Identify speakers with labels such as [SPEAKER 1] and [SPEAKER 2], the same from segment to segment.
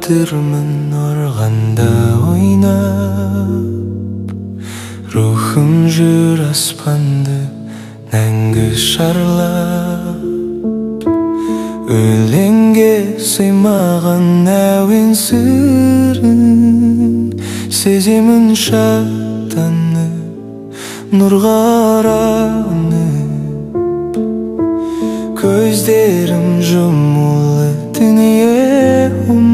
[SPEAKER 1] жатырмын органда ойнап, рухым жүр аспанды мәңгі шарлап. Өлеңге сыймаған әуен сырын сеземін шаттанып, нұрға оранып. Көздерім жұмулы, дүние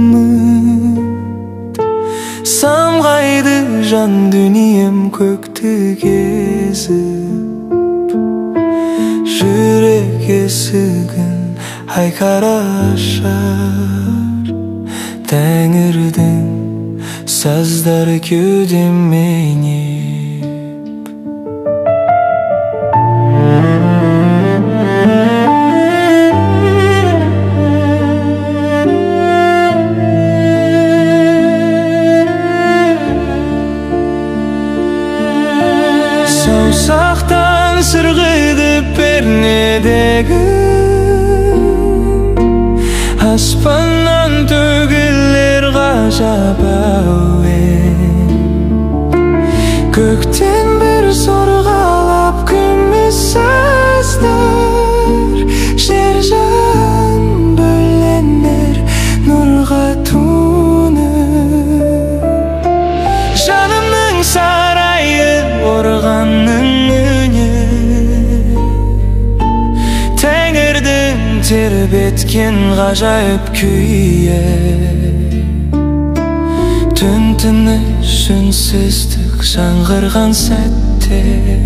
[SPEAKER 1] ұмыт. Самғайды жан дүнием көкті кезіп, жүрек есігін айқара ашар. Тәңірдің саздары кеудеме еніп. Саусақтан сырғыды пернедегі, аспаннан төгілер ғажап әуен. Көктен бір сорғалап күміс саздар, жер жан бөленер нұрға туынып. Жанымның сарайы орғанның үні, Тәңірдің тербеткен ғажайып күйі. Түн тыныш үнсіздік жаңғырған сәтте,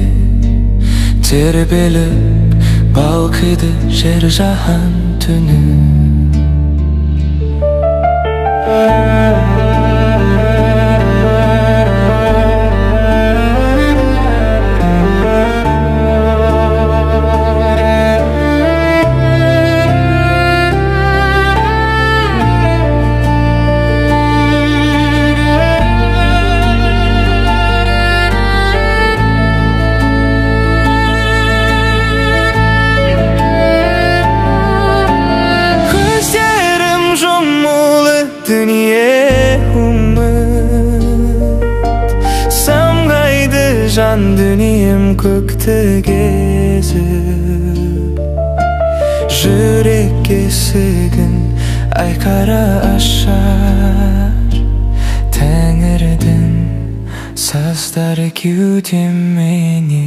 [SPEAKER 1] тербеліп балқиды жер жаһан түні. Дүние ұмыт. Самғайды жан дүнием көкті кезіп, жүрек есігін айқара ашар. Тәңірдің саздары кеудеме еніп.